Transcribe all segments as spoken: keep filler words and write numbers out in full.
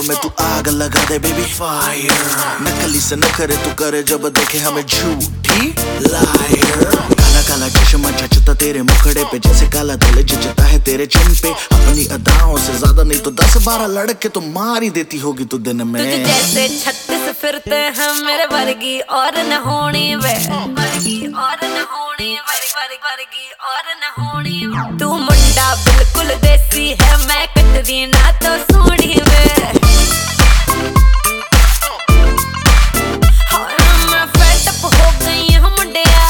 दिलों में तू आग लगा दे बेबी फायर। नकली से न करे तू करे जब देखे हमें झूठी लायर। काला काला चश्मा जचता तेरे मुखड़े पे जैसे काला दिल जचता है तेरे चिन पे। अपनी अदाओं से ज्यादा नहीं तो दस बारह लड़के तो मार ही देती होगी तू दिन में। तुझे जैसे छत्तीस फिरते हैं मेरे वर्गी और न होनी वे, वर्गी और न होनी वर्गी वर्गी और न होनी। तू मुंडा बिल्कुल देसी है मैं कटरी ना तो सोनी वे। मैं फेड अप हो गई हूं मुंडिया,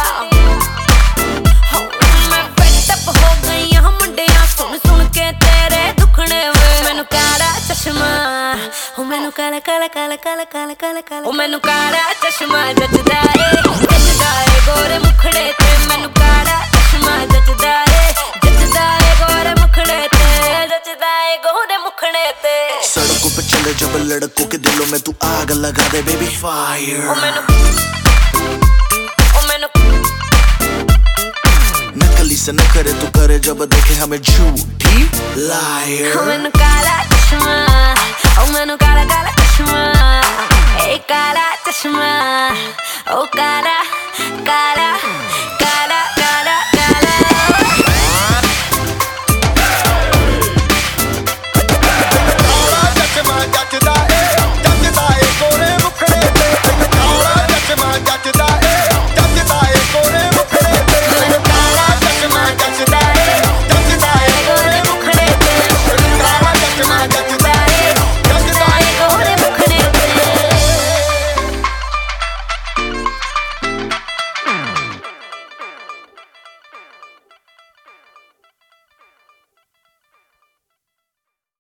मैं फेड अप हो गई हूं मुंडिया सुन सुन के तेरे दुखने वे। मैनू काला चश्मा ओ मैनू काला काला काला काला काला काला काला ओ मैनू काला चश्मा जचदा ए जचदा ए गोरे मुखड़े ते। मैनू काला चश्मा जचदा ए जचदा ए गोरे मुखड़े ते, जचदा ए गोरे मुखड़े ते। सड़कों पे चले जब लड़कों के दिलों में तू आग लगा दे बेबी फायर। ओ मैनू ओ मैनू नकली से न करे तू करे जब देखे हमें झूठी लायर। ओ मैनू काला चश्मा ओ मैनू काला काला चश्मा ए काला चश्मा ओ काला काला